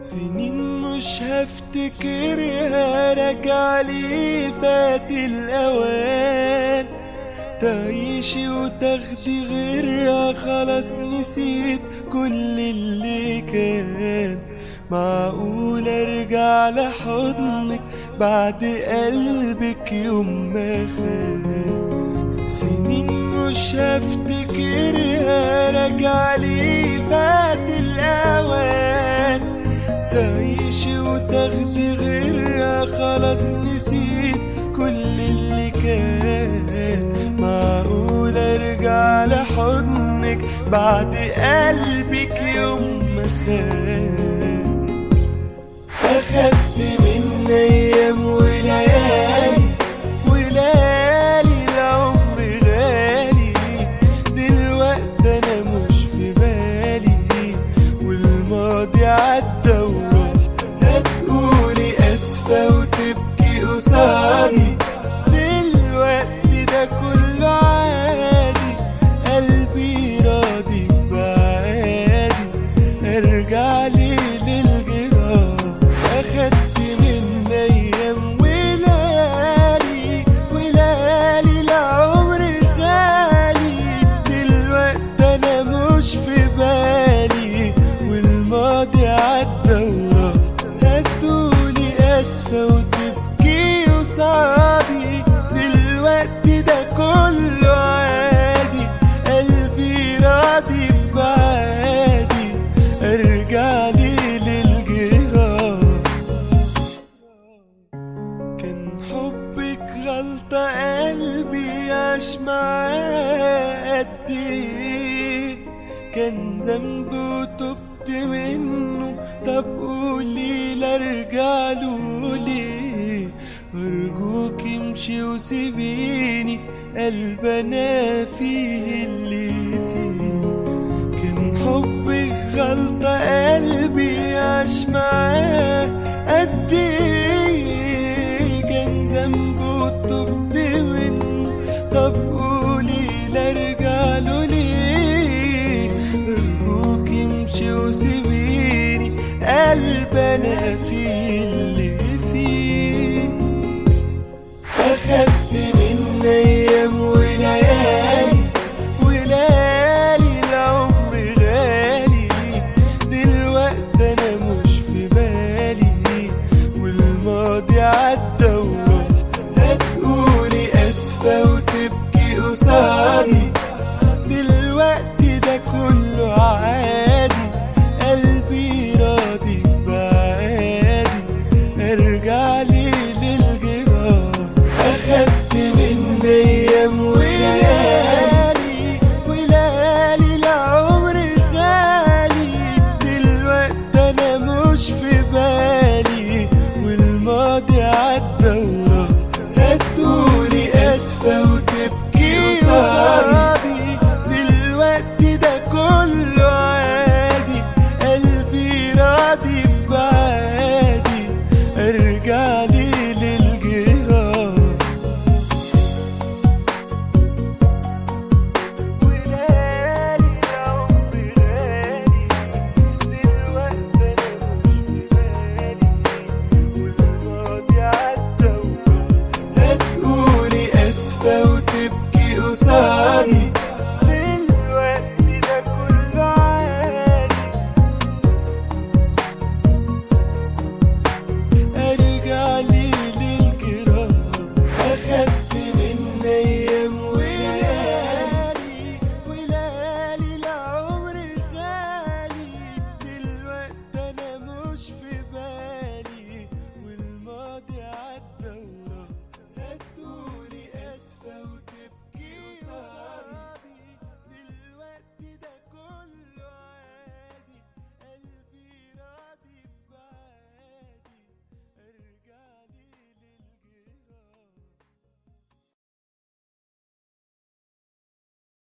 سنين مش هفتكرها، راجع لي فات الأوان. تعيشي وتاخدي غيرها، خلاص نسيت كل اللي كان. معقول ارجع لحضنك بعد قلبك يوم ما خان؟ سنين مش هفتكرها، راجع لي فات الأوان. تعيشي وتاخدي غيرها، خلاص نسيت كل اللي كان. معقول ارجع لحضنك بعد قلبك يوم ما خان؟ اخدت من ايام وليالي وليالي العمر غالي. دلوقتي انا مش في بالي، والماضي عدى وراح. هتقولي اسفة وتبكي قصادي، دلوقتي ده كله عادي. قلبي راضي بعادي، ارجع لي للجراح. اخدت من ايام وليالي وليالي العمر غالي. دلوقتي انا مش في بالي، والماضي عدى وراح. هتقولي اسفة وتبكي قصادي، دلوقتي ده كله عادي. قلبي راضي بعادي، ارجع لي للجراح. كان حبك غلطة، قلبي عاش معاه قد ايه. كان ذنبي وتبت منه، طب قولي لارجع له ليه؟ ارجوك امشي وسيبيني، قلب انا فيه اللي فيه. كان حبك غلطة، قلبي عاش معاه قد ايه. كان ذنبي وتبت منه، طب قولي لارجع له ليه؟ ارجوك امشي وسيبيني، قلب انا فيه